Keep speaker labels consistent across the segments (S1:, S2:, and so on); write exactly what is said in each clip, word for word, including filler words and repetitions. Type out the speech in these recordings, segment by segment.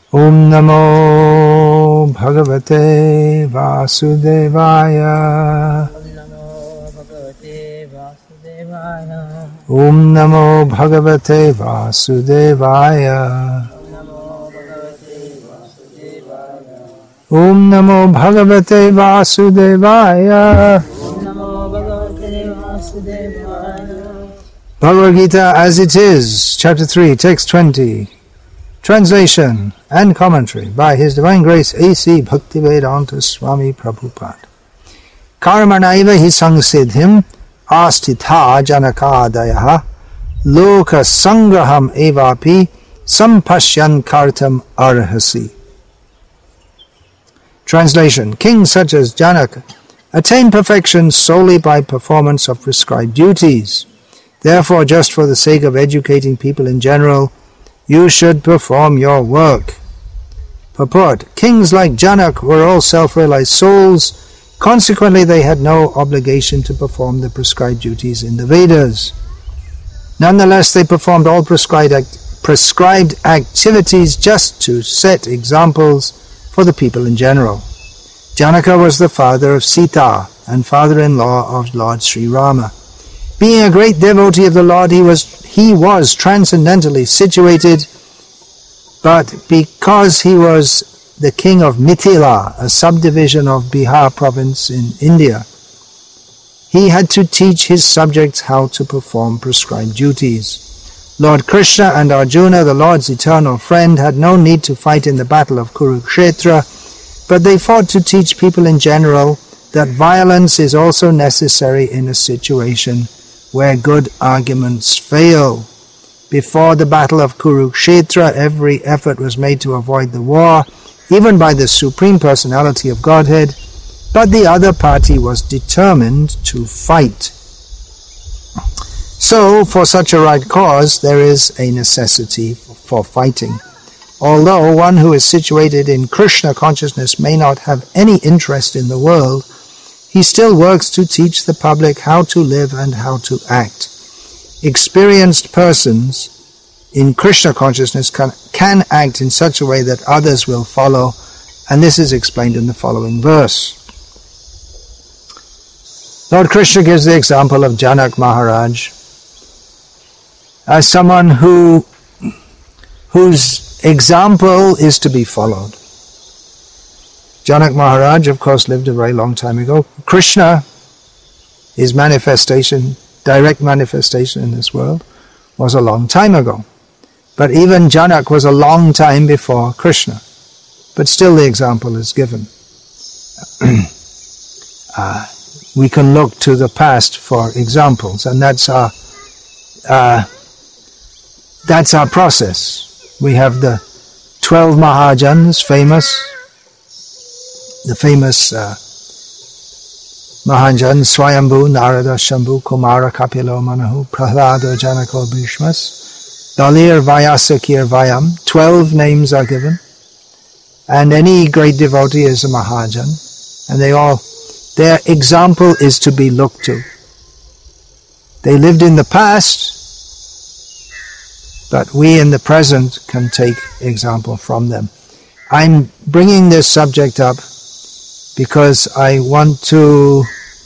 S1: Om Namo Bhagavate Vasudevaya. Om Namo Bhagavate Vasudevaya. Om Namo Bhagavate Vasudevaya. Bhagavad Gita as it is, chapter three, text twenty. Translation and commentary by His Divine Grace A C Bhaktivedanta Swami Prabhupada. Karmanaiva hi sangsiddhim astitha janakadayaha loka sangraham evapi sampashyan kartam arhasi. Translation. Kings such as Janaka attain perfection solely by performance of prescribed duties. Therefore, just for the sake of educating people in general, you should perform your work. Purport. Kings like Janak were all self-realized souls. Consequently, they had no obligation to perform the prescribed duties in the Vedas. Nonetheless, they performed all prescribed, act- prescribed activities just to set examples for the people in general. Janaka was the father of Sita and father-in-law of Lord Sri Rama. Being a great devotee of the Lord, he was he was transcendently situated, but because he was the king of Mithila, a subdivision of Bihar province in India, he had to teach his subjects how to perform prescribed duties. Lord Krishna and Arjuna, the Lord's eternal friend, had no need to fight in the battle of Kurukshetra, but they fought to teach people in general that violence is also necessary in a situation where good arguments fail. Before the battle of Kurukshetra, every effort was made to avoid the war, even by the Supreme Personality of Godhead, but the other party was determined to fight. So, for such a right cause, there is a necessity for fighting. Although one who is situated in Krishna consciousness may not have any interest in the world, he still works to teach the public how to live and how to act. Experienced persons in Krishna consciousness can, can act in such a way that others will follow, and this is explained in the following verse. Lord Krishna gives the example of Janak Maharaj as someone who whose example is to be followed. Janak Maharaj, of course, lived a very long time ago. Krishna, his manifestation, direct manifestation in this world, was a long time ago. But even Janak was a long time before Krishna. But still the example is given. uh, we can look to the past for examples, and that's our uh, that's our process. We have the twelve Mahajans, famous, the famous uh, Mahajan, Swayambhu, Narada, Shambhu, Kumara, Kapilo, Manahu, Prahlada, Janako, Bhishmas, Dalir, Vyasakir, Vayam. Twelve names are given. And any great devotee is a Mahajan. And they all, their example is to be looked to. They lived in the past, but we in the present can take example from them. I'm bringing this subject up because I want to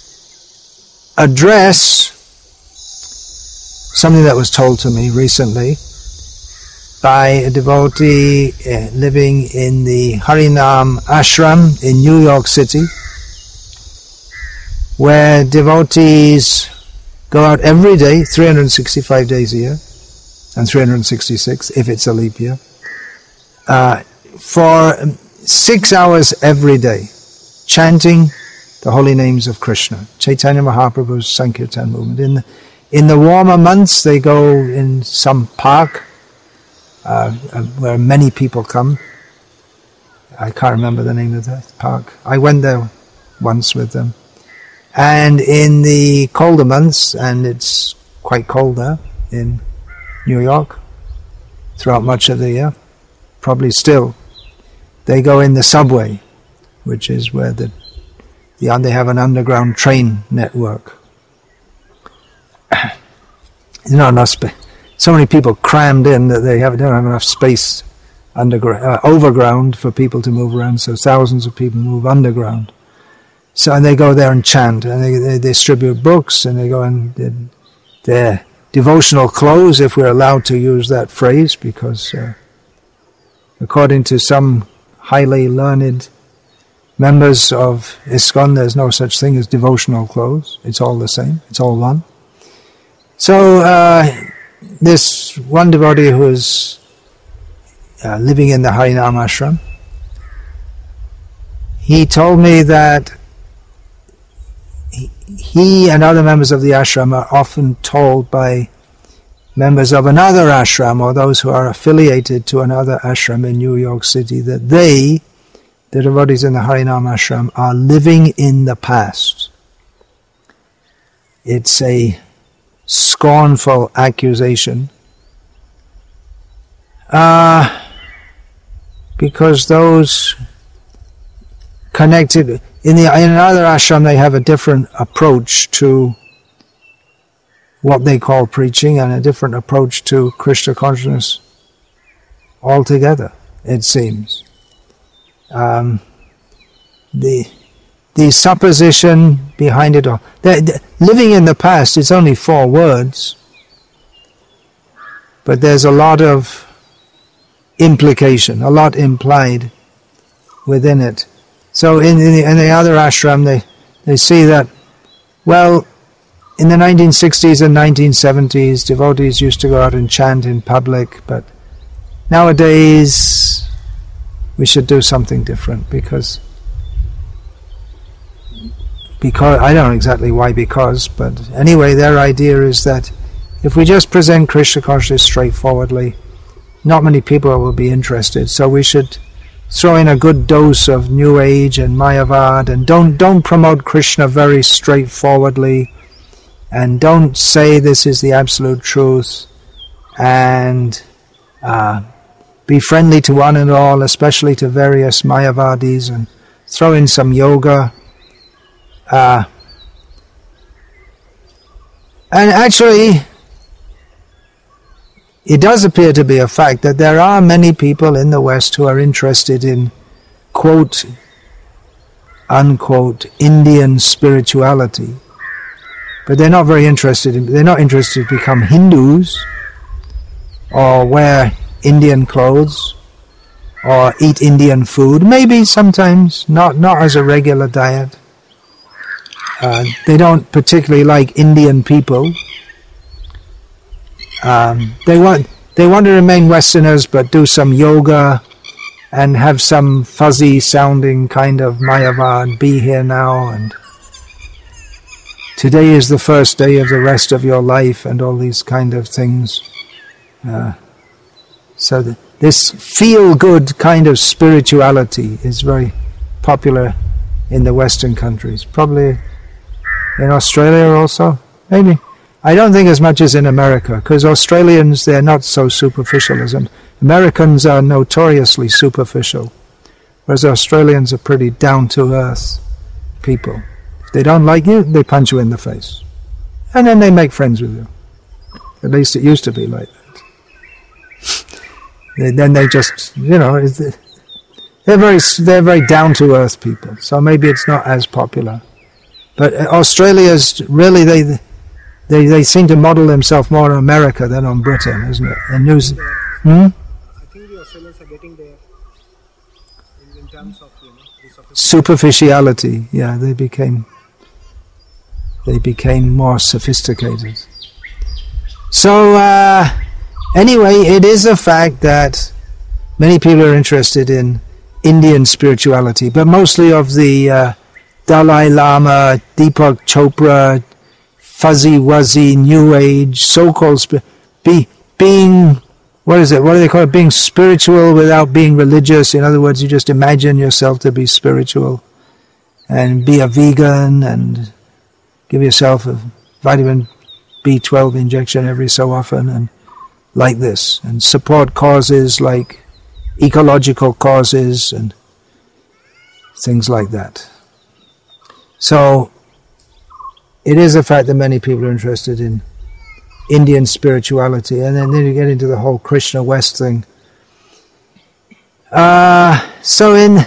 S1: address something that was told to me recently by a devotee uh, living in the Harinam Ashram in New York City, where devotees go out every day, three hundred sixty-five days a year, and three hundred sixty-six if it's a leap year, uh, for six hours every day, chanting the holy names of Krishna. Chaitanya Mahaprabhu's Sankirtan movement. In the, in the warmer months, they go in some park uh, where many people come. I can't remember the name of the park. I went there once with them. And in the colder months, and it's quite cold there in New York throughout much of the year, probably still, they go in the subway, which is where the, the they have an underground train network. There's not enough space. So many people crammed in that they have, don't have enough space underground, uh, overground for people to move around, so thousands of people move underground. So and they go there and chant, and they, they distribute books, and they go and they, their devotional clothes, if we're allowed to use that phrase, because uh, according to some highly learned members of ISKCON, there's no such thing as devotional clothes. It's all the same. It's all one. So uh, this one devotee who is uh, living in the Harinam ashram, he told me that he, he and other members of the ashram are often told by members of another ashram or those who are affiliated to another ashram in New York City that they, the devotees in the Harinam ashram, are living in the past. It's a scornful accusation uh, because those connected in the in another ashram, they have a different approach to what they call preaching and a different approach to Krishna consciousness altogether, it seems. Um, the the supposition behind it all. The, the, living in the past, it's only four words, but there's a lot of implication, a lot implied within it. So in, in, the, in the other ashram, they, they see that, well, in the nineteen sixties and nineteen seventies, devotees used to go out and chant in public, but nowadays we should do something different because because I don't know exactly why because, but anyway, their idea is that if we just present Krishna consciousness straightforwardly, not many people will be interested. So we should throw in a good dose of New Age and Mayavad, and don't don't promote Krishna very straightforwardly, and don't say this is the absolute truth, and uh, be friendly to one and all, especially to various Mayavadis, and throw in some yoga. Uh, and actually, it does appear to be a fact that there are many people in the West who are interested in, quote, unquote, Indian spirituality. But they're not very interested in, they're not interested to become Hindus, or wear Indian clothes, or eat Indian food. Maybe sometimes, not, not as a regular diet. Uh, they don't particularly like Indian people. Um, they want they want to remain Westerners, but do some yoga and have some fuzzy sounding kind of Mayavad, be here now, and today is the first day of the rest of your life, and all these kind of things. Uh, so the, this feel-good kind of spirituality is very popular in the Western countries. Probably in Australia also, maybe. I don't think as much as in America, because Australians, they're not so superficial as Americans are notoriously superficial, whereas Australians are pretty down-to-earth people. If they don't like you, they punch you in the face. And then they make friends with you. At least it used to be like that. they, then they just, you know, they're very, they're very down-to-earth people, so maybe it's not as popular. But Australia's really, they... They they seem to model themselves more on America than on Britain, isn't it? And New Zealand. Hmm?
S2: I think the Australians are getting there in, in terms of, you know,
S1: superficiality. Yeah, they became they became more sophisticated. So uh, anyway, it is a fact that many people are interested in Indian spirituality, but mostly of the uh, Dalai Lama, Deepak Chopra, fuzzy-wuzzy, New Age, so-called sp- be, being, what is it, what do they call it, being spiritual without being religious. In other words, you just imagine yourself to be spiritual and be a vegan and give yourself a vitamin B twelve injection every so often and like this, and support causes like ecological causes and things like that. So, it is a fact that many people are interested in Indian spirituality, and then, then you get into the whole Krishna West thing. Uh, so in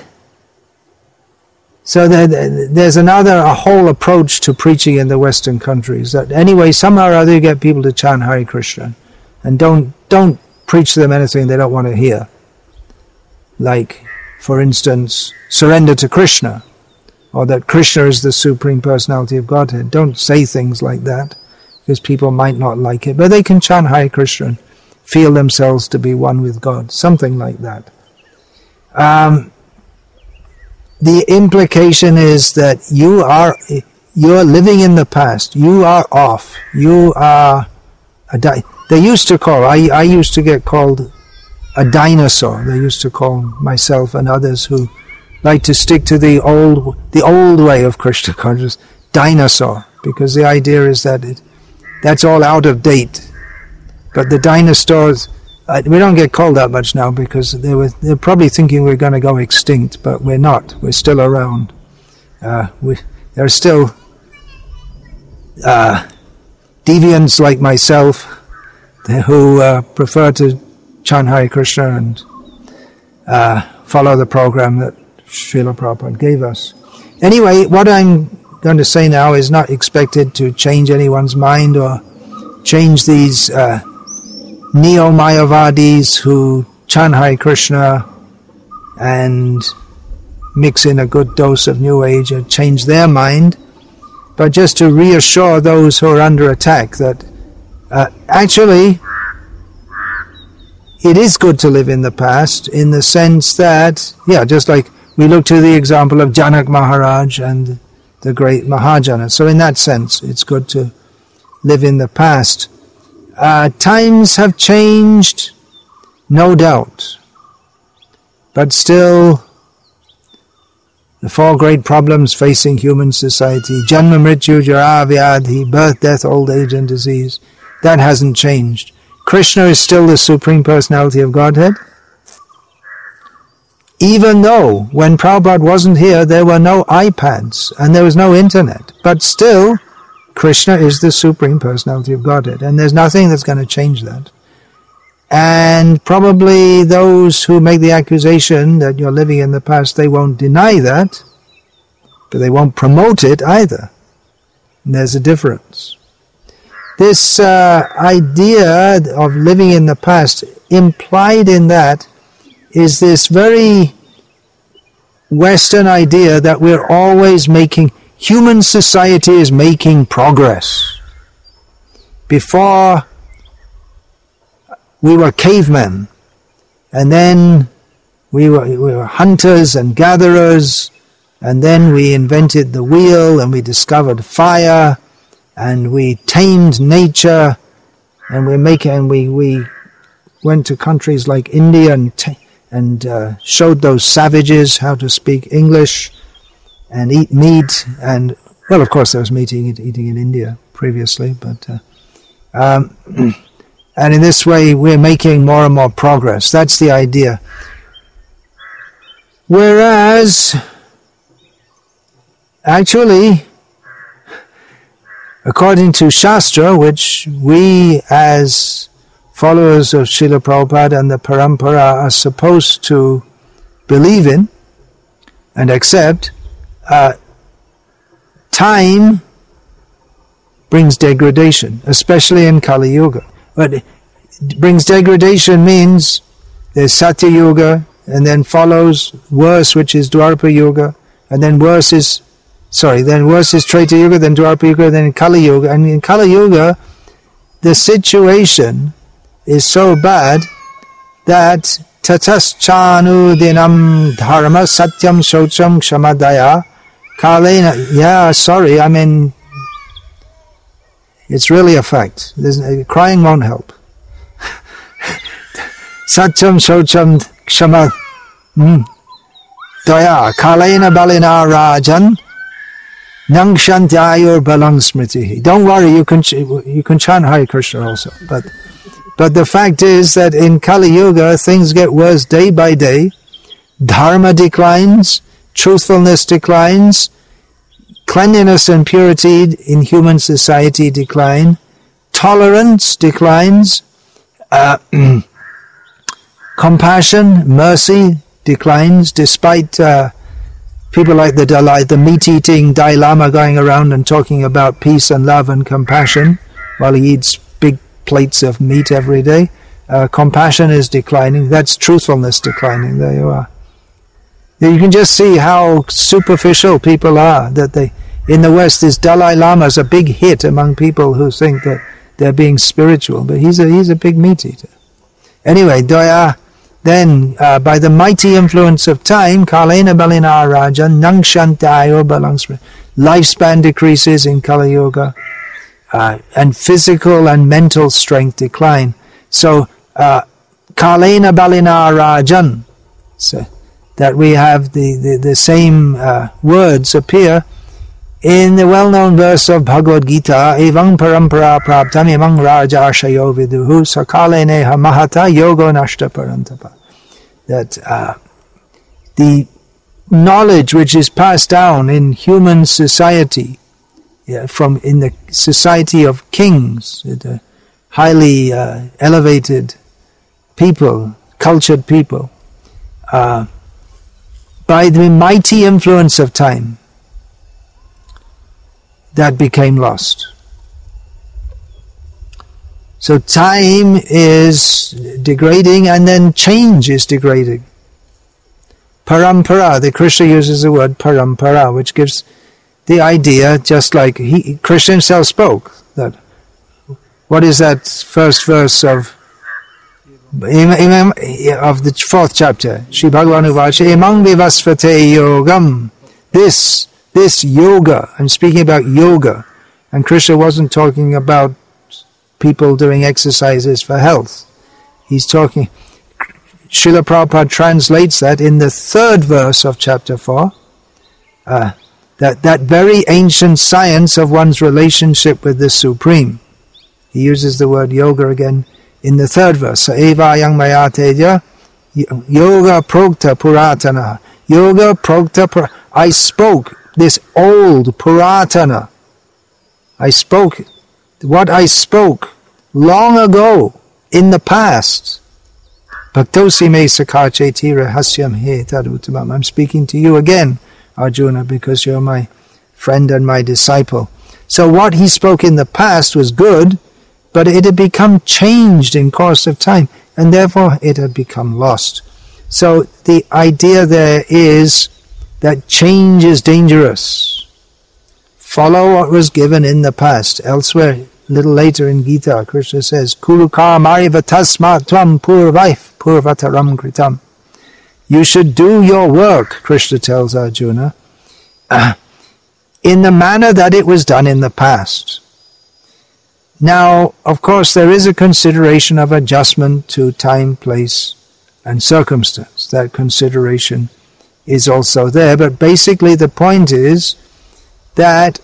S1: so there, there's another a whole approach to preaching in the Western countries that anyway somehow or other you get people to chant Hare Krishna and don't don't preach to them anything they don't want to hear. Like, for instance, surrender to Krishna, or that Krishna is the Supreme Personality of Godhead. Don't say things like that, because people might not like it. But they can chant Hare Krishna and feel themselves to be one with God, something like that. Um, the implication is that you are you're living in the past. You are off. You are a di- they used to call, I, I used to get called a dinosaur. They used to call myself and others who like to stick to the old the old way of Krishna consciousness, dinosaur, because the idea is that it, that's all out of date. But the dinosaurs, uh, we don't get called that much now because they were they're probably thinking we're going to go extinct, but we're not. We're still around. Uh, we there are still uh, deviants like myself who uh, prefer to chant Hare Krishna and uh, follow the program that Srila Prabhupada gave us. Anyway, what I'm going to say now is not expected to change anyone's mind or change these uh, neo-Mayavadis who chant Hare Krishna and mix in a good dose of New Age and change their mind, but just to reassure those who are under attack that uh, actually it is good to live in the past, in the sense that, yeah, just like we look to the example of Janak Maharaj and the great Mahajana. So in that sense, it's good to live in the past. Uh, times have changed, no doubt. But still, the four great problems facing human society, Janma, Mrityu, Jara, Vyadhi, birth, death, old age and disease, that hasn't changed. Krishna is still the Supreme Personality of Godhead. Even though, when Prabhupada wasn't here, there were no iPads and there was no internet. But still, Krishna is the Supreme Personality of Godhead. And there's nothing that's going to change that. And probably those who make the accusation that you're living in the past, they won't deny that, but they won't promote it either. And there's a difference. This uh, idea of living in the past, implied in that is this very Western idea that we're always making, human society is making progress. Before, we were cavemen, and then we were, we were hunters and gatherers, and then we invented the wheel, and we discovered fire, and we tamed nature, and we make and we we went to countries like India and t- and uh, showed those savages how to speak English and eat meat. And well, of course, there was meat eating, eating in India previously, but uh, um, and in this way, we're making more and more progress. That's the idea. Whereas, actually, according to Shastra, which we as followers of Srila Prabhupada and the Parampara are supposed to believe in and accept, uh, time brings degradation, especially in Kali Yuga. But it brings degradation means there's Satya Yuga, and then follows worse, which is Dwapara Yuga, and then worse is Sorry, then worse is Treta Yuga, then Dwapara Yuga, then Kali Yuga. And in Kali Yuga, the situation is so bad that tatas chanu dinam dharma satyam shocham kshamadaya kalena. Yeah, sorry, I mean, it's really a fact. There's, uh, crying won't help. Satyam shocham kshamadaya kalena balina rajan Nang Shantayur Balang Smriti. Don't worry, you can ch- you can chant Hare Krishna also. But but the fact is that in Kali Yuga things get worse day by day. Dharma declines, truthfulness declines, cleanliness and purity in human society decline, tolerance declines, uh, compassion, mercy declines, despite uh, people like the Dalai, the meat-eating Dalai Lama going around and talking about peace and love and compassion while he eats big plates of meat every day. Uh, compassion is declining. That's truthfulness declining. There you are. You can just see how superficial people are. That they, in the West, this Dalai Lama is a big hit among people who think that they're being spiritual, but he's a he's a big meat eater. Anyway, Doya, then uh, by the mighty influence of time, Kalena Balina Raja, Nangshantayo Balangsra, lifespan decreases in Kali Yuga, uh, and physical and mental strength decline. So, uh, Kalena Balina Rajan, so that we have the, the, the same uh, words appear in the well-known verse of Bhagavad Gita, Evang parampara praptam emang raja ashayo viduhu sakale neha mahata yogo nashta parantapa. That uh, the knowledge which is passed down in human society, yeah, from in the society of kings, the highly uh, elevated people, cultured people, uh, by the mighty influence of time, that became lost. So time is degrading, and then change is degrading. Parampara, the Krishna uses the word parampara, which gives the idea, just like he, Krishna himself spoke, that, what is that first verse of of the fourth chapter? Shri Bhagavan Uvacha, Imang vivasvate yogam. This This yoga, I'm speaking about yoga, and Krishna wasn't talking about people doing exercises for health. He's talking, Srila Prabhupada translates that in the third verse of chapter four, uh, that, that very ancient science of one's relationship with the Supreme. He uses the word yoga again in the third verse. So, Eva yang maya teja, yoga prokta puratana. Yoga prokta puratana. I spoke this old Puratana. I spoke, what I spoke long ago, in the past. Bhaktosi me sakache tira hasyam he tadutamam. I'm speaking to you again, Arjuna, because you're my friend and my disciple. So what he spoke in the past was good, but it had become changed in course of time, and therefore it had become lost. So the idea there is that change is dangerous. Follow what was given in the past. Elsewhere, a little later in Gita, Krishna says, Kuru karmariva tasmat tvam purvaif purvataram kritam. You should do your work, Krishna tells Arjuna, uh, in the manner that it was done in the past. Now, of course, there is a consideration of adjustment to time, place, and circumstance. That consideration is also there, but basically the point is that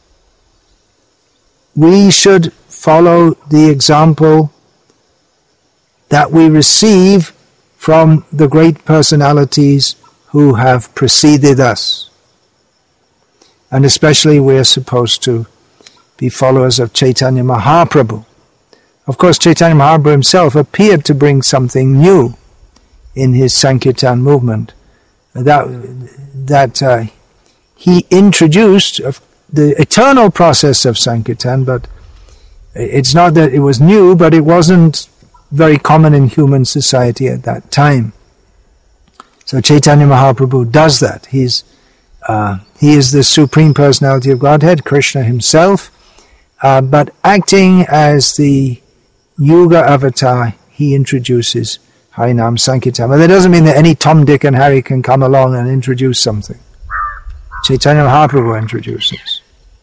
S1: we should follow the example that we receive from the great personalities who have preceded us. And especially we are supposed to be followers of Chaitanya Mahaprabhu. Of course, Chaitanya Mahaprabhu himself appeared to bring something new in his Sankirtan movement. That that uh, he introduced the eternal process of Sankirtan, but it's not that it was new, but it wasn't very common in human society at that time. So Chaitanya Mahaprabhu does that. He's uh, he is the Supreme Personality of Godhead, Krishna himself, uh, but acting as the Yuga avatar, he introduces Harinam Sankirtan. But that doesn't mean that any Tom, Dick and Harry can come along and introduce something. Chaitanya Mahaprabhu introduces.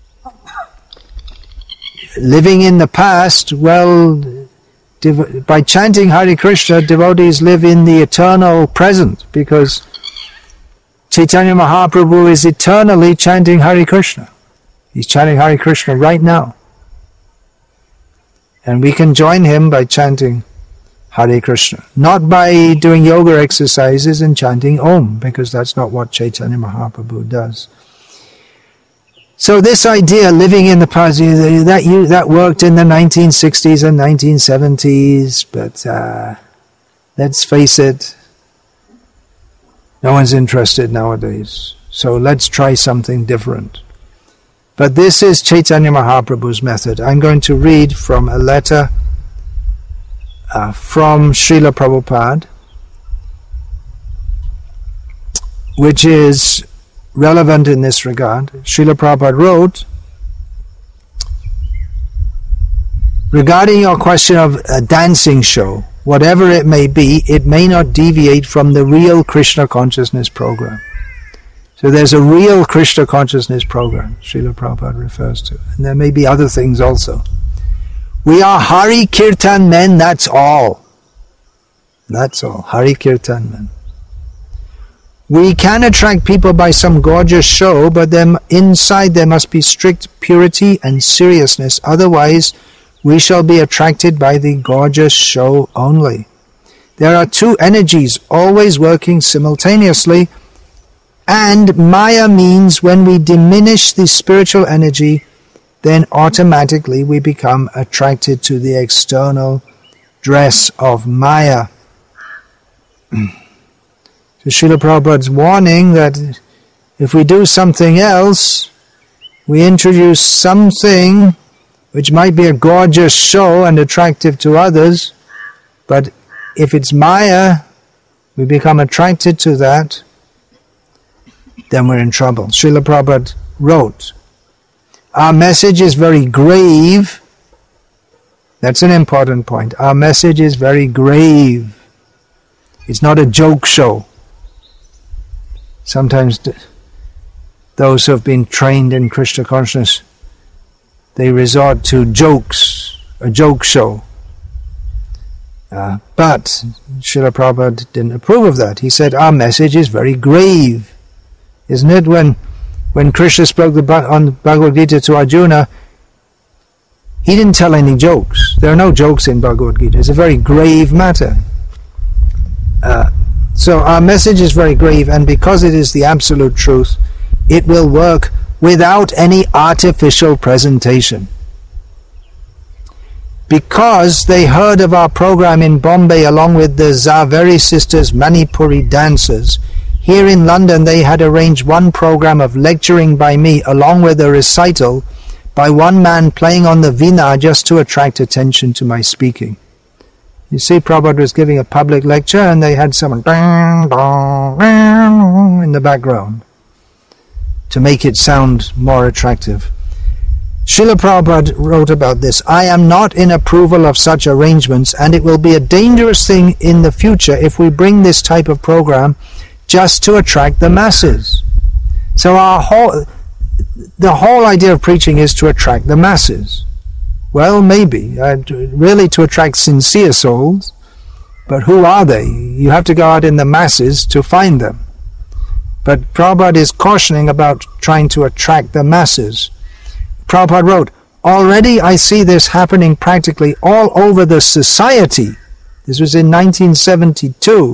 S1: Living in the past, well, dev- by chanting Hare Krishna, devotees live in the eternal present, because Chaitanya Mahaprabhu is eternally chanting Hare Krishna. He's chanting Hare Krishna right now. And we can join him by chanting Hare Krishna. Not by doing yoga exercises and chanting Om, because that's not what Chaitanya Mahaprabhu does. So this idea, living in the past, that that worked in the nineteen sixties and nineteen seventies, but uh, let's face it, No one's interested nowadays. So let's try something different. But this is Chaitanya Mahaprabhu's method. I'm going to read from a letter uh, from Srila Prabhupada, which is relevant in this regard. Srila Prabhupada wrote, regarding your question of a dancing show, whatever it may be, it may not deviate from the real Krishna consciousness program. So there's a real Krishna consciousness program, Srila Prabhupada refers to. And there may be other things also. We are Hari Kirtan men, that's all. That's all, Hari Kirtan men. We can attract people by some gorgeous show, but then inside there must be strict purity and seriousness. Otherwise, we shall be attracted by the gorgeous show only. There are two energies always working simultaneously, and Maya means when we diminish the spiritual energy, then automatically we become attracted to the external dress of Maya. So Srila Prabhupada's warning that if we do something else, we introduce something which might be a gorgeous show and attractive to others, but if it's Maya, we become attracted to that, then we're in trouble. Srila Prabhupada wrote, our message is very grave. That's an important point. Our message is very grave. It's not a joke show. Sometimes th- those who have been trained in Krishna consciousness, they resort to jokes, a joke show. Uh, but Srila Prabhupada didn't approve of that. He said, our message is very grave. Isn't it? When when Krishna spoke the, on Bhagavad Gita to Arjuna, he didn't tell any jokes. There are no jokes in Bhagavad Gita. It's a very grave matter. Uh, so our message is very grave, and because it is the absolute truth, it will work without any artificial presentation. Because they heard of our program in Bombay along with the Zaveri sisters Manipuri dancers, here in London they had arranged one program of lecturing by me along with a recital by one man playing on the veena just to attract attention to my speaking. You see, Prabhupada was giving a public lecture and they had someone in the background to make it sound more attractive. Srila Prabhupada wrote about this, I am not in approval of such arrangements, and it will be a dangerous thing in the future if we bring this type of program just to attract the masses. So our whole, the whole idea of preaching is to attract the masses. Well, maybe, uh, really to attract sincere souls, but who are they? You have to go out in the masses to find them. But Prabhupada is cautioning about trying to attract the masses. Prabhupada wrote, already I see this happening practically all over the society. This was in nineteen seventy-two.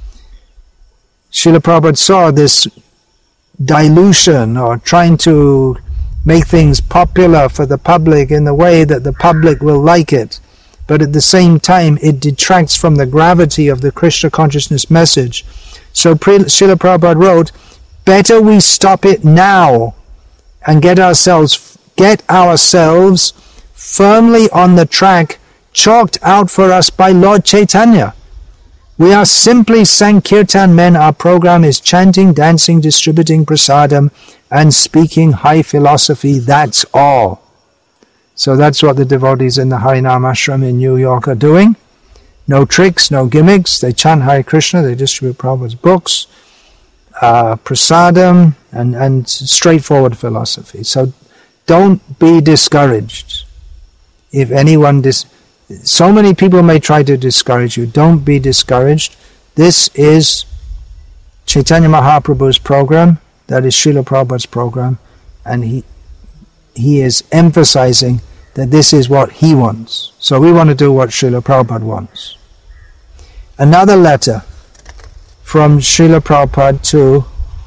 S1: Srila Prabhupada saw this dilution or trying to make things popular for the public in the way that the public will like it. But at the same time, it detracts from the gravity of the Krishna consciousness message. So Srila Prabhupada wrote, better we stop it now and get ourselves get ourselves firmly on the track chalked out for us by Lord Chaitanya. We are simply Sankirtan men. Our program is chanting, dancing, distributing prasadam, and speaking high philosophy. That's all. So that's what the devotees in the Harinam Ashram in New York are doing. No tricks, no gimmicks. They chant Hare Krishna, they distribute Prabhupada's books, uh, prasadam, and, and straightforward philosophy. So don't be discouraged. If anyone dis- so many people may try to discourage you. Don't be discouraged. This is Chaitanya Mahaprabhu's program. That is Srila Prabhupada's program. And he he is emphasizing that this is what he wants. So we want to do what Srila Prabhupada wants. Another letter from Srila Prabhupada to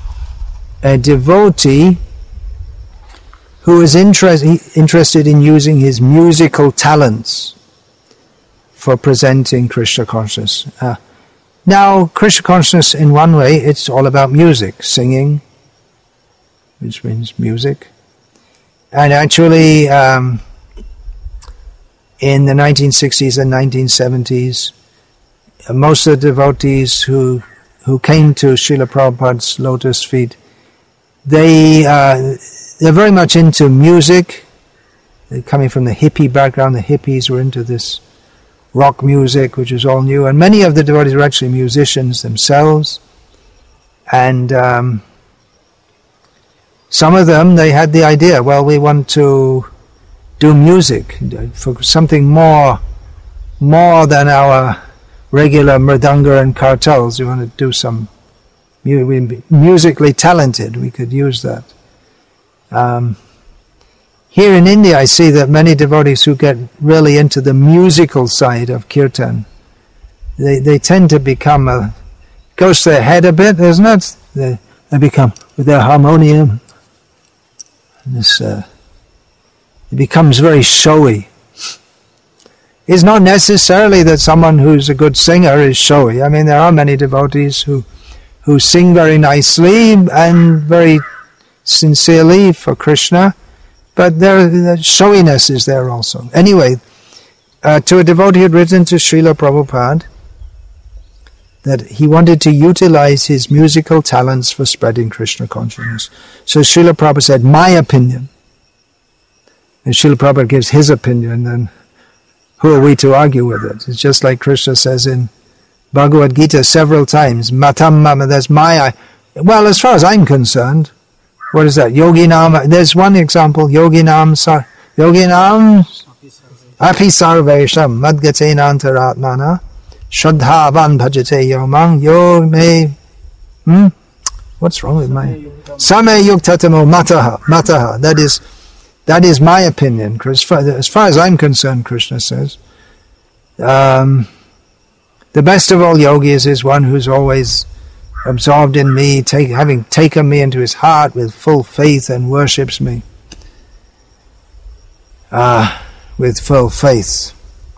S1: a devotee who is interest, interested in using his musical talents for presenting Krishna consciousness. Uh, Now, Krishna consciousness, in one way, it's all about music, singing, which means music. And actually, um, in the nineteen sixties and nineteen seventies, most of the devotees who who came to Srila Prabhupada's lotus feet, they uh, they're very much into music. They're coming from the hippie background. The hippies were into this rock music, which is all new, and many of the devotees were actually musicians themselves. And um, some of them, they had the idea, well, we want to do music for something more, more than our regular mridanga and kartals. We want to do some mu- musically talented. We could use that. Um, here in India, I see that many devotees who get really into the musical side of kirtan, they they tend to become a, goes to their head a bit, isn't it? They, they become, with their harmonium, this uh, it becomes very showy. It's not necessarily that someone who's a good singer is showy. I mean, there are many devotees who who sing very nicely and very sincerely for Krishna, but there, the showiness is there also. Anyway, uh, to a devotee who had written to Srila Prabhupada that he wanted to utilize his musical talents for spreading Krishna consciousness. So Srila Prabhupada said, my opinion. And Srila Prabhupada gives his opinion, and who are we to argue with it? It's just like Krishna says in Bhagavad Gita several times, Matam Mama, that's my... Well, as far as I'm concerned, what is that? Yoginam, there's one example, Yoginam, sar, Yoginam, Api Sarvesham, Madgatena Antaratmana, Shraddhavan Bhajate Yomang, Yo me, hmm? What's wrong with my... Same Yuktatamo Mataha, Mataha, that is... That is my opinion. As far, as far as I'm concerned, Krishna says, um, the best of all yogis is one who's always absorbed in me, take, having taken me into his heart with full faith and worships me uh, with full faith.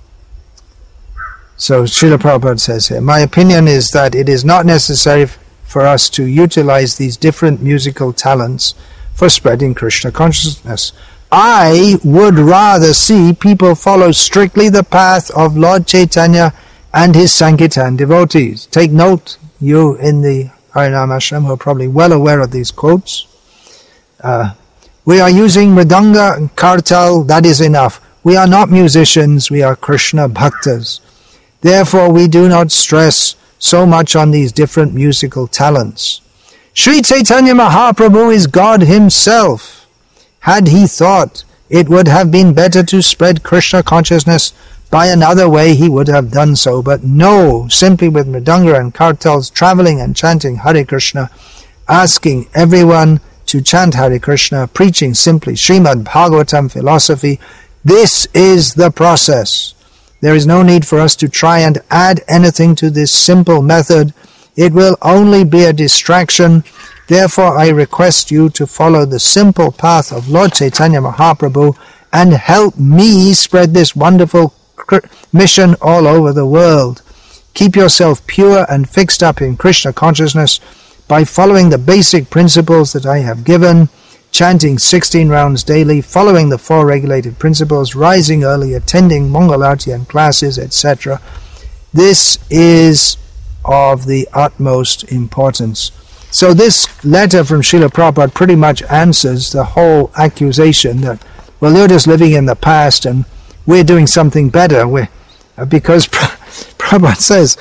S1: So Srila Prabhupada says here, my opinion is that it is not necessary f- for us to utilize these different musical talents for spreading Krishna consciousness. I would rather see people follow strictly the path of Lord Chaitanya and his Sankirtan devotees. Take note, you in the Harinam Ashram who are probably well aware of these quotes. Uh, we are using mridanga and kartal, that is enough. We are not musicians, we are Krishna bhaktas. Therefore we do not stress so much on these different musical talents. Sri Chaitanya Mahaprabhu is God himself. Had he thought it would have been better to spread Krishna consciousness by another way, he would have done so. But no, simply with mridanga and kartals, traveling and chanting Hare Krishna, asking everyone to chant Hare Krishna, preaching simply Srimad Bhagavatam philosophy, this is the process. There is no need for us to try and add anything to this simple method. It will only be a distraction. Therefore, I request you to follow the simple path of Lord Chaitanya Mahaprabhu and help me spread this wonderful mission all over the world. Keep yourself pure and fixed up in Krishna consciousness by following the basic principles that I have given, chanting sixteen rounds daily, following the four regulated principles, rising early, attending Mangalarti and classes, et cetera. This is of the utmost importance. So this letter from Srila Prabhupada pretty much answers the whole accusation that, well, you're just living in the past and we're doing something better. We're, because Prabhupada says,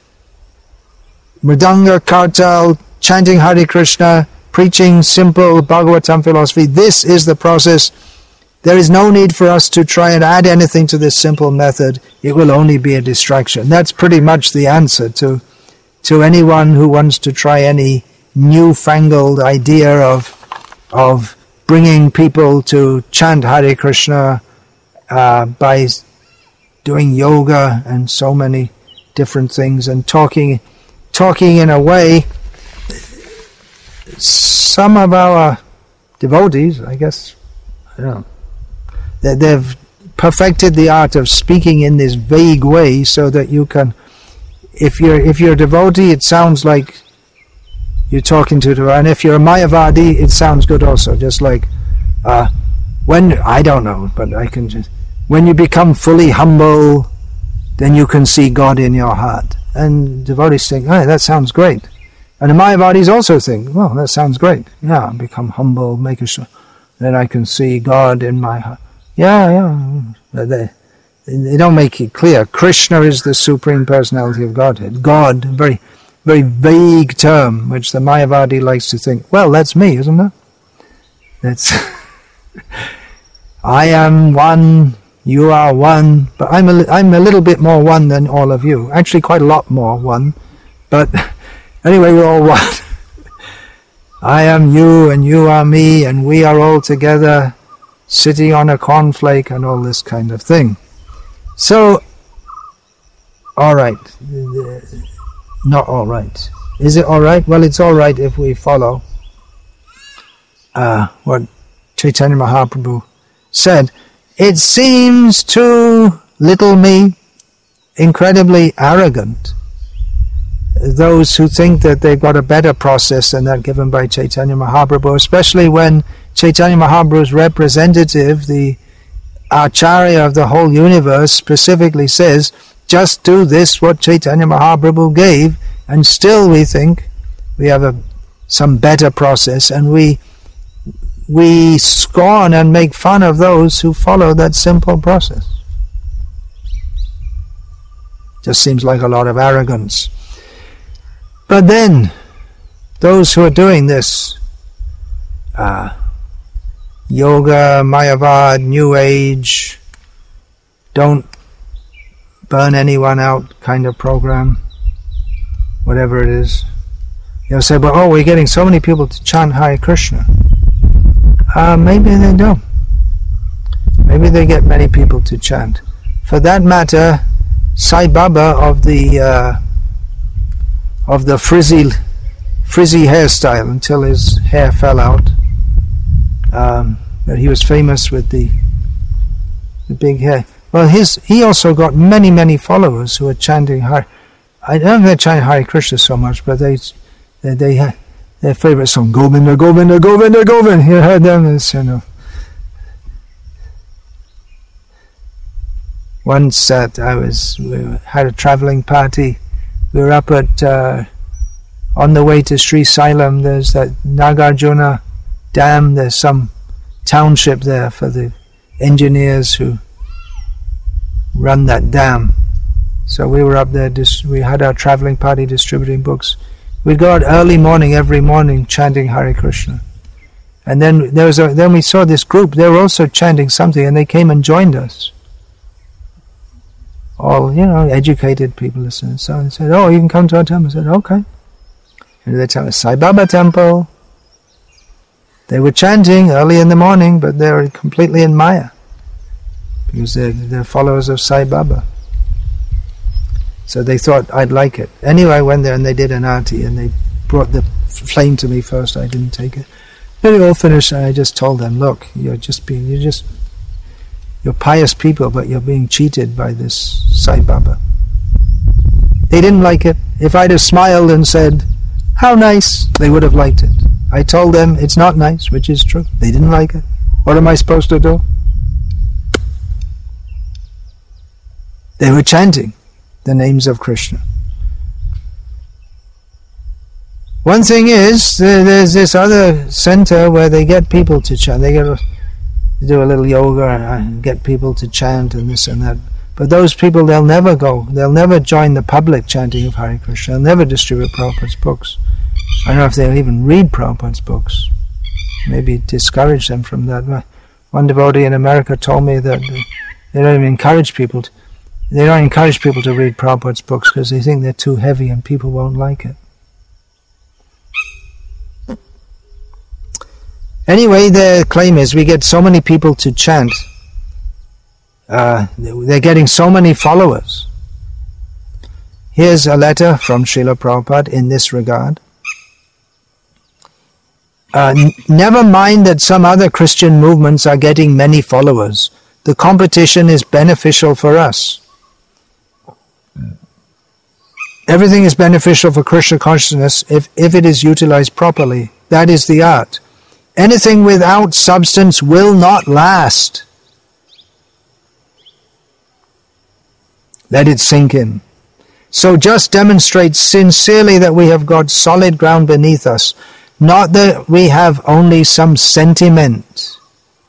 S1: mridanga, kartal, chanting Hare Krishna, preaching simple Bhagavatam philosophy, this is the process. There is no need for us to try and add anything to this simple method. It will only be a distraction. That's pretty much the answer to, to anyone who wants to try any newfangled idea of of bringing people to chant Hare Krishna uh, by doing yoga and so many different things and talking talking in a way. Some of our devotees, I guess, I don't know, they, they've perfected the art of speaking in this vague way so that you can if you're if you're a devotee, it sounds like you're talking to the, and if you're a Mayavadi, it sounds good also. Just like uh, when I don't know, but I can just when you become fully humble, then you can see God in your heart. And devotees think, oh, that sounds great. And the Mayavadis also think, well, that sounds great. Yeah, become humble, make a sure. Then I can see God in my heart. Yeah, yeah. They, they don't make it clear. Krishna is the Supreme Personality of Godhead. God, a very, very vague term, which the Mayavadi likes to think, well, that's me, isn't it? That's I am one, you are one, but I'm a, I'm a little bit more one than all of you. Actually, quite a lot more one. But anyway, we're all one. I am you, and you are me, and we are all together, sitting on a cornflake, and all this kind of thing. So, all right. Not all right. Is it all right? Well, it's all right if we follow uh, what Chaitanya Mahaprabhu said. It seems to little me incredibly arrogant, those who think that they've got a better process than that given by Chaitanya Mahaprabhu, especially when Chaitanya Mahaprabhu's representative, the Acharya of the whole universe, specifically says, just do this what Chaitanya Mahaprabhu gave, and still we think we have a, some better process, and we we scorn and make fun of those who follow that simple process. Just seems like a lot of arrogance. But then, those who are doing this uh, yoga, Mayavad, New Age, don't burn anyone out kind of program, whatever it is, you'll say, but oh, we're getting so many people to chant Hare Krishna. Uh, maybe they don't. Maybe they get many people to chant. For that matter, Sai Baba of the uh, of the frizzy frizzy hairstyle until his hair fell out. Um, but he was famous with the the big hair. Well, his he also got many many followers who are chanting Hare. I don't know if they chant Hare Krishna so much, but they they, they had their favorite song, Govinda, Govinda, Govinda, Govinda. You heard them, as you know. Once that I was we had a traveling party. We were up at uh, on the way to Sri Sailam. There's that Nagarjuna Dam. There's some township there for the engineers who run that dam. So we were up there. Dis- we had our traveling party distributing books. We'd go out early morning every morning chanting Hare Krishna, and then there was a, then we saw this group. They were also chanting something, and they came and joined us. All, you know, educated people listened. So they said, oh, you can come to our temple. I said, okay. And they tell us, Sai Baba temple. They were chanting early in the morning, but they were completely in Maya, because they're, they're followers of Sai Baba. So they thought I'd like it. Anyway, I went there and they did an arti, and they brought the flame to me first. I didn't take it. Then they all finished, and I just told them, look, you're just being, you're just, you're pious people, but you're being cheated by this Sai Baba. They didn't like it. If I'd have smiled and said, how nice, they would have liked it. I told them it's not nice, which is true. They didn't like it. What am I supposed to do? They were chanting the names of Krishna. One thing is, there's this other center where they get people to chant. They get a, do a little yoga and get people to chant and this and that. But those people, they'll never go. They'll never join the public chanting of Hare Krishna. They'll never distribute Prabhupada's books. I don't know if they'll even read Prabhupada's books. Maybe discourage them from that. One devotee in America told me that they don't even encourage people to They don't encourage people to read Prabhupada's books because they think they're too heavy and people won't like it. Anyway, their claim is we get so many people to chant. Uh, they're getting so many followers. Here's a letter from Srila Prabhupada in this regard. Uh, n- never mind that some other Christian movements are getting many followers. The competition is beneficial for us. Everything is beneficial for Krishna consciousness if, if it is utilized properly. That is the art. Anything without substance will not last. Let it sink in. So just demonstrate sincerely that we have got solid ground beneath us, not that we have only some sentiment.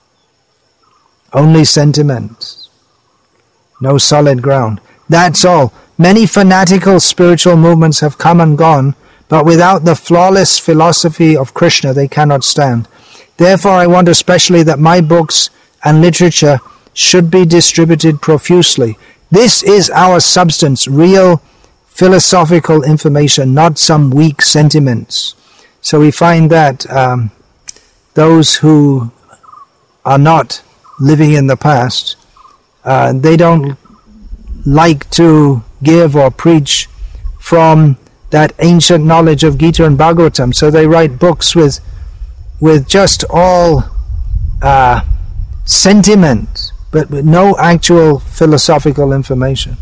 S1: Only sentiment. No solid ground. That's all. Many fanatical spiritual movements have come and gone, but without the flawless philosophy of Krishna, they cannot stand. Therefore, I want especially that my books and literature should be distributed profusely. This is our substance, real philosophical information, not some weak sentiments. So we find that um, those who are not living in the past, uh, they don't like to give or preach from that ancient knowledge of Gita and Bhagavatam. So they write books with with just all uh, sentiment, but with no actual philosophical information,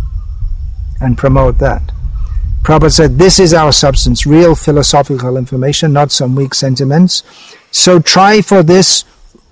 S1: and promote that. Prabhupada said, this is our substance, real philosophical information, not some weak sentiments. So try for this,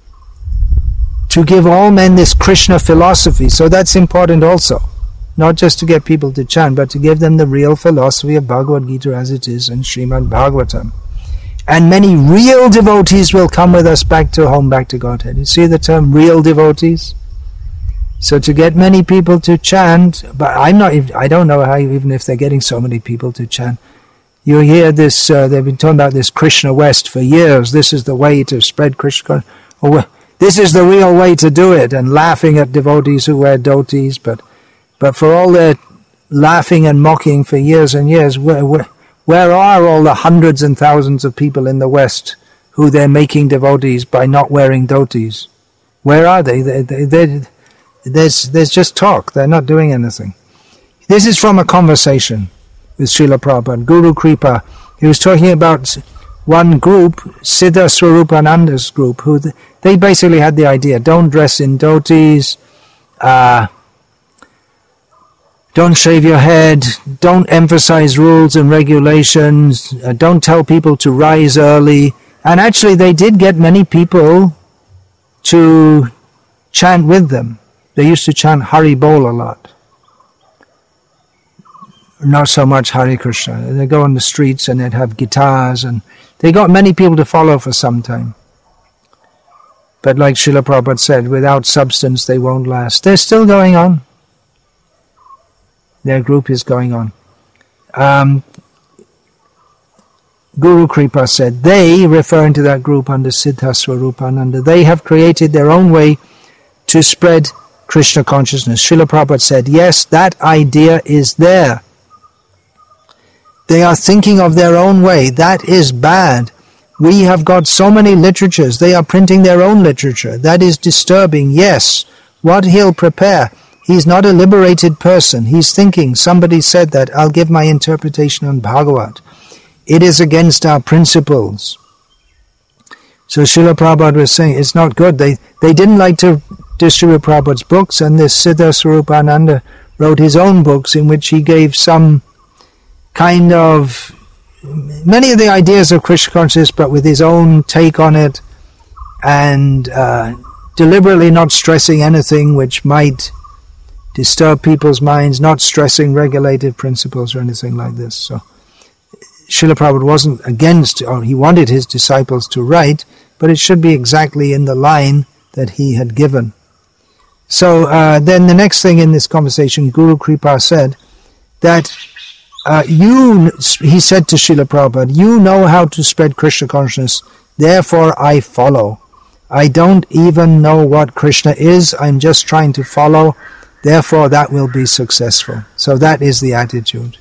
S1: to give all men this Krishna philosophy. So that's important also. Not just to get people to chant, but to give them the real philosophy of Bhagavad Gita as it is in Srimad Bhagavatam. And many real devotees will come with us back to home, back to Godhead. You see the term real devotees? So to get many people to chant, but I'm not, I don't know how, even if they're getting so many people to chant. You hear this, uh, they've been talking about this Krishna West for years. This is the way to spread Krishna. Or, this is the real way to do it, and laughing at devotees who wear dhotis. But but for all their laughing and mocking for years and years, where, where, where are all the hundreds and thousands of people in the West who they're making devotees by not wearing dhotis? Where are they? They, they, they there's, there's just talk. They're not doing anything. This is from a conversation with Srila Prabhupada, Guru Kripa. He was talking about one group, Siddha Swarupananda's group, who th- they basically had the idea, don't dress in dhotis, uh, don't shave your head, don't emphasize rules and regulations, uh, don't tell people to rise early. And actually they did get many people to chant with them. They used to chant Hari Bol a lot. Not so much Hare Krishna. They go on the streets and they'd have guitars, and they got many people to follow for some time. But like Srila Prabhupada said, without substance they won't last. They're still going on. Their group is going on. Um, Guru Kripa said, they, referring to that group under Siddha Swarupananda, they have created their own way to spread Krishna consciousness. Srila Prabhupada said, yes, that idea is there. They are thinking of their own way. That is bad. We have got so many literatures. They are printing their own literature. That is disturbing. Yes, what he'll prepare. He's not a liberated person. He's thinking, somebody said that, I'll give my interpretation on Bhagavat. It is against our principles. So Srila Prabhupada was saying, it's not good. They they didn't like to distribute Prabhupada's books, and this Siddha Swarupananda wrote his own books in which he gave some kind of, many of the ideas of Krishna consciousness, but with his own take on it, and uh, deliberately not stressing anything which might disturb people's minds, not stressing regulated principles or anything like this. So Srila Prabhupada wasn't against, or he wanted his disciples to write, but it should be exactly in the line that he had given. So uh, then the next thing in this conversation, Guru Kripa said that Uh, you, he said to Srila Prabhupada, you know how to spread Krishna consciousness, therefore I follow. I don't even know what Krishna is, I'm just trying to follow, therefore that will be successful. So that is the attitude.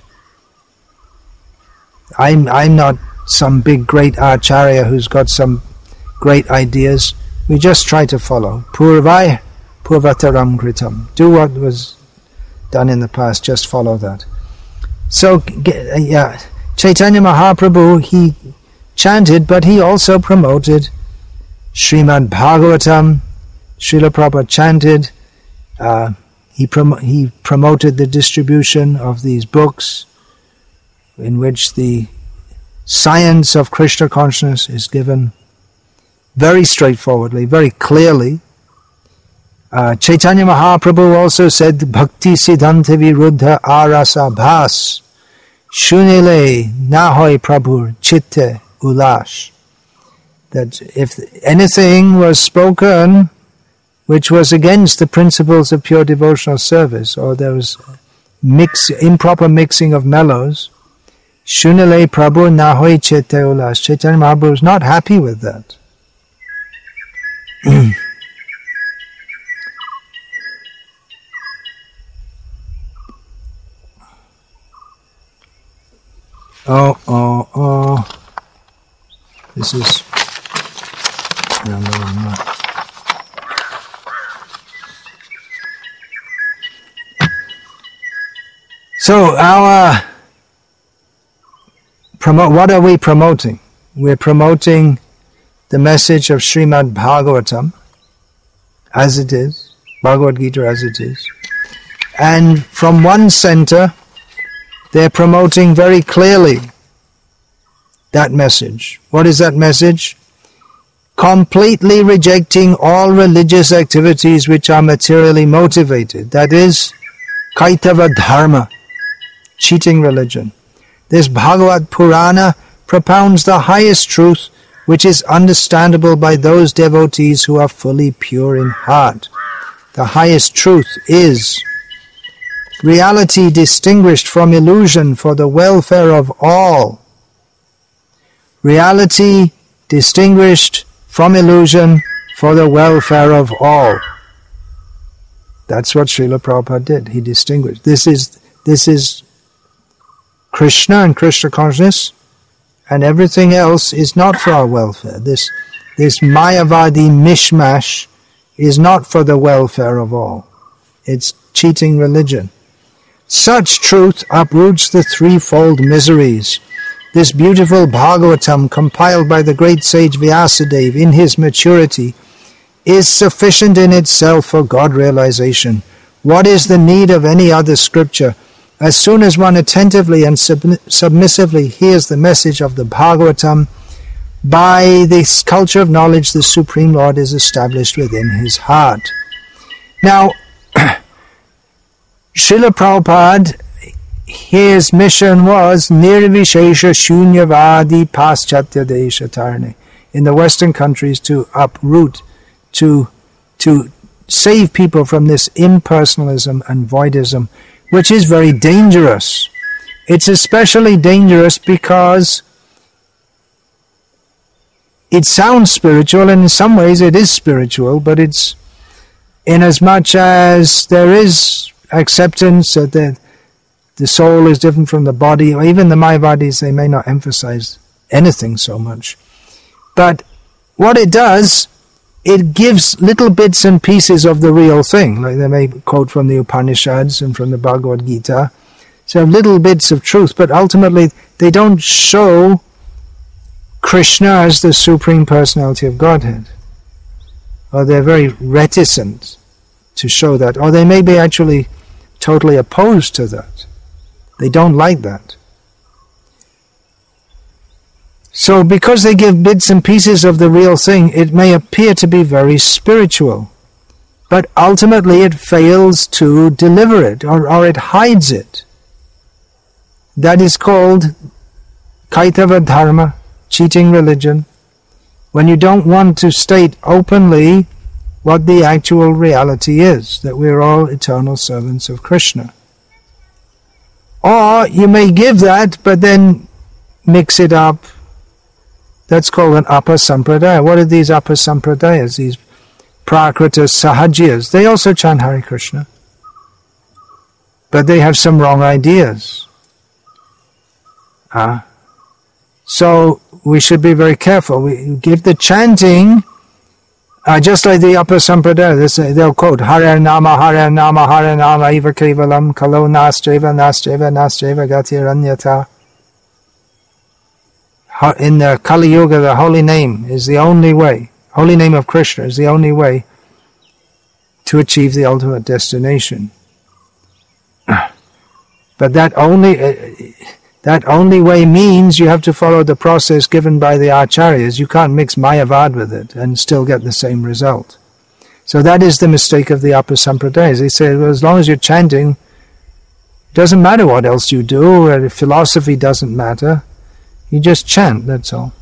S1: I'm, I'm not some big great acharya who's got some great ideas. We just try to follow. Purvai purvataram kritam. Do what was done in the past, just follow that. So, yeah, Chaitanya Mahaprabhu, he chanted, but he also promoted Srimad Bhagavatam. Srila Prabhupada chanted. Uh, he, prom- he promoted the distribution of these books. in which the science of Krishna consciousness is given very straightforwardly, very clearly. Uh, Chaitanya Mahaprabhu also said, Bhakti Siddhanta Viruddha Arasa Bhas Shunile Nahoy Prabhur Chitte Ulash. That if anything was spoken which was against the principles of pure devotional service, or there was mix, improper mixing of mellows, Shunile Prabhu Nahoy Chitte Ulash. Chaitanya Mahaprabhu was not happy with that. Oh, oh, oh. This is... No, no, no. So, our... Promote, what are we promoting? We're promoting the message of Srimad Bhagavatam, as it is, Bhagavad Gita as it is. And from one center, they're promoting very clearly that message. What is that message? Completely rejecting all religious activities which are materially motivated. That is, Kaitava Dharma, cheating religion. This Bhagavad Purana propounds the highest truth which is understandable by those devotees who are fully pure in heart. The highest truth is reality distinguished from illusion for the welfare of all. Reality distinguished from illusion for the welfare of all. That's what Srila Prabhupada did. He distinguished. This is, this is Krishna and Krishna consciousness, and everything else is not for our welfare. This, this Mayavadi mishmash is not for the welfare of all. It's cheating religion. Such truth uproots the threefold miseries. This beautiful Bhagavatam, compiled by the great sage Vyasadeva in his maturity, is sufficient in itself for God realization. What is the need of any other scripture? As soon as one attentively and sub- submissively hears the message of the Bhagavatam, by this culture of knowledge the Supreme Lord is established within his heart. Now, Srila Prabhupada, his mission was Nirvishesha Shunyavadi Paschatya Desha Tarne, in the Western countries, to uproot, to, to save people from this impersonalism and voidism, which is very dangerous. It's especially dangerous because it sounds spiritual, and in some ways it is spiritual, but it's inasmuch as there is acceptance that the, the soul is different from the body, or even the Mayavadis, they may not emphasize anything so much. But what it does, it gives little bits and pieces of the real thing. Like they may quote from the Upanishads and from the Bhagavad Gita. So little bits of truth, but ultimately they don't show Krishna as the Supreme Personality of Godhead. Or they're very reticent to show that. Or they may be actually totally opposed to that. They don't like that. So because they give bits and pieces of the real thing, it may appear to be very spiritual. But ultimately it fails to deliver it, or, or it hides it. That is called Kaitava Dharma, cheating religion, when you don't want to state openly what the actual reality is, that we're all eternal servants of Krishna. Or you may give that, but then mix it up. That's called an Apa Sampradaya. What are these Apa Sampradayas? These Prakrita Sahajiyas. They also chant Hare Krishna. But they have some wrong ideas. Ah. So we should be very careful. We give the chanting, uh, just like the Apa Sampradaya. They'll quote, Hare Nama, Hare Nama, Hare Nama, Iva Kevalam, Kalo Nastreva, Nastreva, Nastreva, Gatiranyata. In the Kali Yuga, the holy name is the only way. Holy name of Krishna is the only way to achieve the ultimate destination. But that only, uh, That only way means you have to follow the process given by the acharyas. You can't mix Mayavad with it and still get the same result. So that is the mistake of the upper sampradayas. They say, well, as long as you're chanting, it doesn't matter what else you do, or philosophy doesn't matter. You just chant, that's all.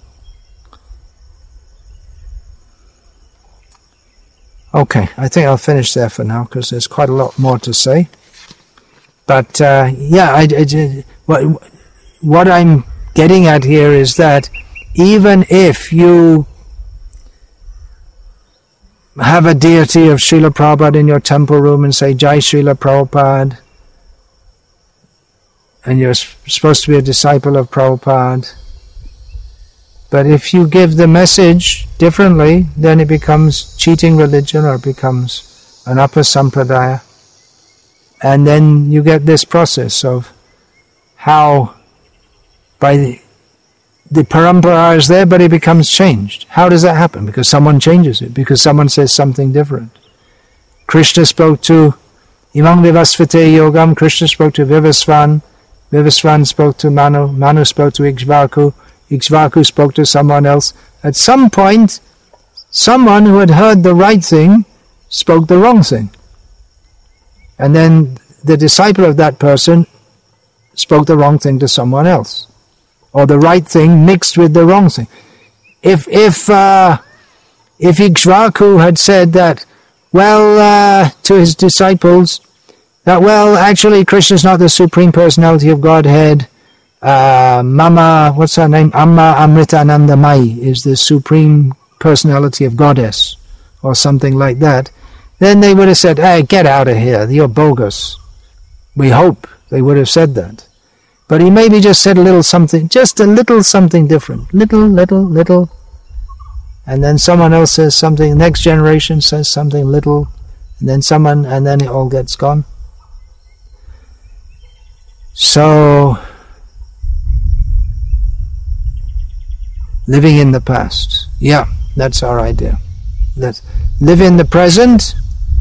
S1: Okay, I think I'll finish there for now, because there's quite a lot more to say. But, uh, yeah, I, I, what, what I'm getting at here is that even if you have a deity of Srila Prabhupada in your temple room and say, Jai Srila Prabhupada, and you're supposed to be a disciple of Prabhupada, but if you give the message differently, then it becomes cheating religion, or it becomes an upper sampradaya. And then you get this process of how by the, the parampara is there, but it becomes changed. How does that happen? Because someone changes it, because someone says something different. Krishna spoke to Imam Vivasvate Yogam, Krishna spoke to Vivasvan, Vivasvan spoke to Manu, Manu spoke to Ikshvaku, Ikshvaku spoke to someone else. At some point, someone who had heard the right thing spoke the wrong thing. And then the disciple of that person spoke the wrong thing to someone else. Or the right thing mixed with the wrong thing. If if uh, if Ikshvaku had said that, well, uh, to his disciples, that, well, actually Krishna is not the Supreme Personality of Godhead, uh, Mama, what's her name? Amma Amritanandamai is the Supreme Personality of Goddess, or something like that, then they would have said, hey, get out of here, you're bogus. We hope they would have said that. But he maybe just said a little something, just a little something different. Little, little, little. And then someone else says something, next generation says something little, and then someone, and then it all gets gone. So, living in the past. Yeah, that's our idea. Let's live in the present,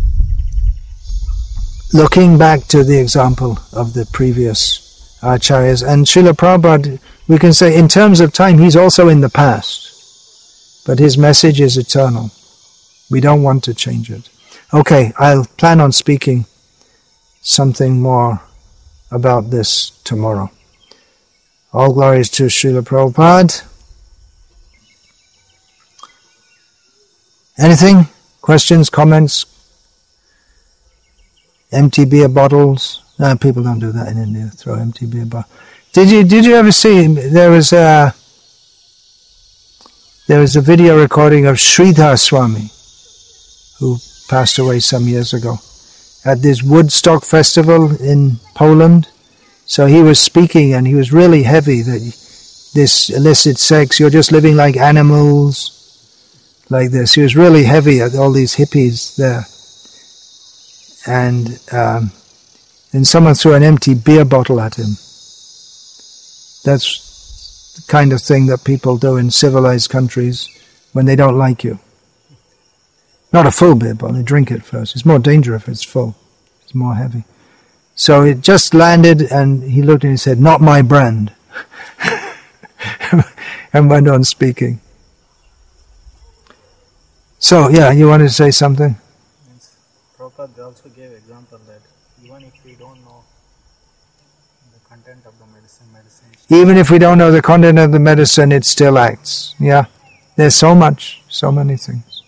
S1: looking back to the example of the previous acharyas. And Srila Prabhupada, we can say, in terms of time, he's also in the past. But his message is eternal. We don't want to change it. Okay, I'll plan on speaking something more about this tomorrow. All glories to Srila Prabhupada. Anything? Questions, comments? Empty beer bottles? No, people don't do that in India. Throw empty beer bottles. Did you did you ever see? There was a there was a video recording of Sridhar Swami, who passed away some years ago, at this Woodstock festival in Poland. So he was speaking, and he was really heavy that this illicit sex, you're just living like animals. Like this. He was really heavy at all these hippies there. And um, then someone threw an empty beer bottle at him. That's the kind of thing that people do in civilized countries when they don't like you. Not a full beer bottle, they drink it first. It's more dangerous if it's full. It's more heavy. So it just landed, and he looked and he said, not my brand. And went on speaking. So, yeah, you wanted to say something?
S2: Yes. Prabhupada also gave example that even if we don't know the content of the medicine, medicine...
S1: Even if we don't know the content of the medicine, it still acts. Yeah. There's so much, so many things.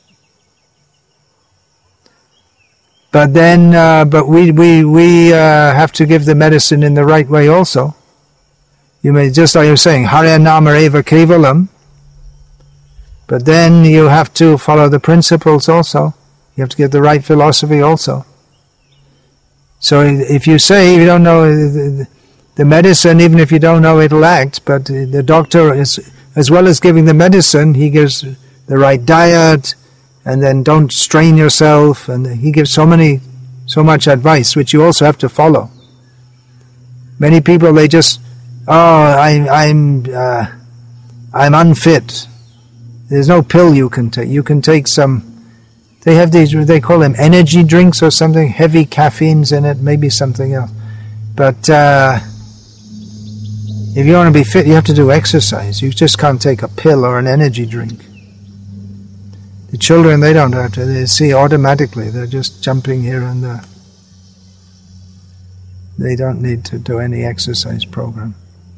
S1: But then, uh, but we we we uh, have to give the medicine in the right way also. You may, just like you're saying, Hare Nama Eva Kevalam. But then you have to follow the principles also. You have to get the right philosophy also. So if you say you don't know the medicine, even if you don't know it'll act, but the doctor, is, as well as giving the medicine, he gives the right diet, and then don't strain yourself, and he gives so many, so much advice, which you also have to follow. Many people, they just, oh, I, I'm, uh, I'm unfit. There's no pill you can take. You can take some, they have these, they call them energy drinks or something, heavy caffeines in it, maybe something else. But uh, If you want to be fit, you have to do exercise. You just can't take a pill or an energy drink. The children, they don't have to. They see automatically. They're just jumping here and there. They don't need to do any exercise program.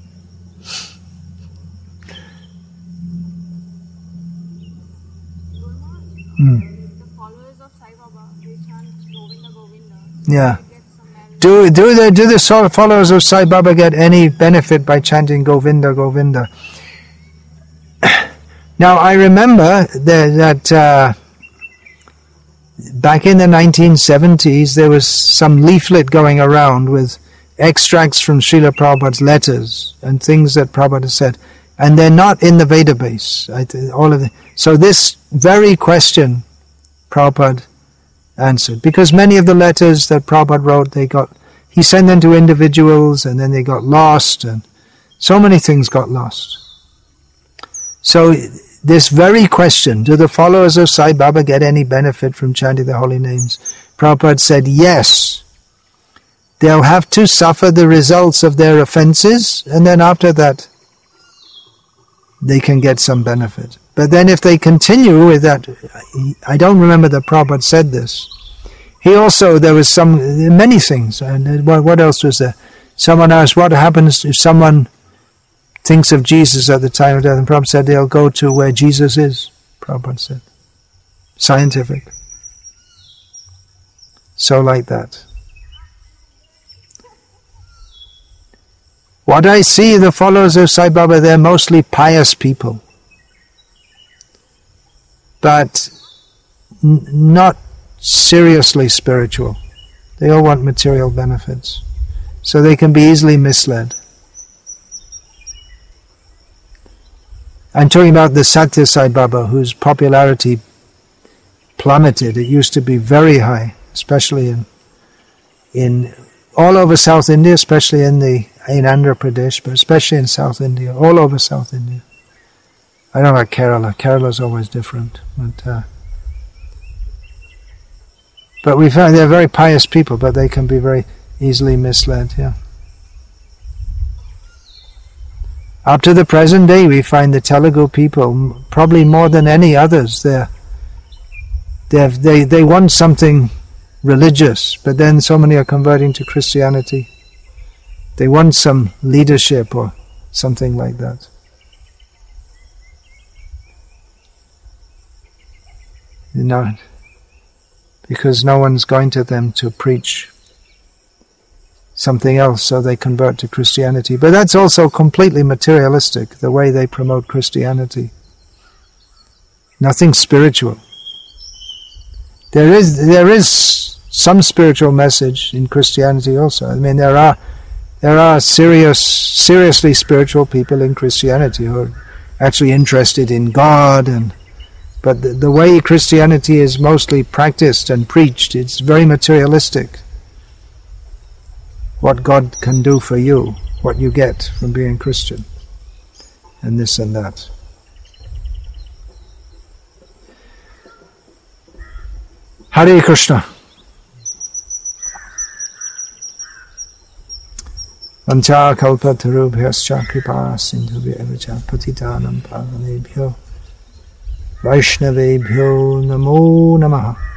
S1: Hmm.
S3: The followers of Sai Baba, they chant Govinda Govinda.
S1: Yeah. Do do the do the followers of Sai Baba get any benefit by chanting Govinda Govinda? Now I remember that, that uh, back in the nineteen seventies there was some leaflet going around with extracts from Srila Prabhupada's letters and things that Prabhupada said, and they're not in the Vedabase. I th- all of the, so this very question Prabhupada answered, because many of the letters that Prabhupada wrote, they got, he sent them to individuals and then they got lost, and so many things got lost. So this very question, do the followers of Sai Baba get any benefit from chanting the holy names? Prabhupada said yes. They'll have to suffer the results of their offenses, and then after that they can get some benefit. But then if they continue with that, I don't remember that Prabhupada said this. He also, there was some, many things, and what else was there? Someone asked, what happens if someone thinks of Jesus at the time of death? And Prabhupada said, they'll go to where Jesus is, Prabhupada said. Scientific. So like that. What I see, the followers of Sai Baba, they're mostly pious people. But n- not seriously spiritual. They all want material benefits. So they can be easily misled. I'm talking about the Satya Sai Baba, whose popularity plummeted. It used to be very high, especially in in all over South India, especially in the in Andhra Pradesh, but especially in South India, all over South India. I don't know about Kerala. Kerala's always different, but uh, but we find they're very pious people, but they can be very easily misled. Yeah. Up to the present day, we find the Telugu people, probably more than any others, they're, they're, they they want something religious, but then so many are converting to Christianity. They want some leadership or something like that. You know, because no one's going to them to preach something else, so they convert to Christianity. But that's also completely materialistic, the way they promote Christianity. Nothing spiritual. There is there is some spiritual message in Christianity also. I mean, there are there are serious, seriously spiritual people in Christianity who are actually interested in God, and but the, the way Christianity is mostly practiced and preached, it's very materialistic. What God can do for you, what you get from being Christian, and this and that. Hare Krishna. Vancha kalpa tarubhyascha kripa sindhubhyavacha patitanam pavanebhyo Vaishnavebhyo namo namaha.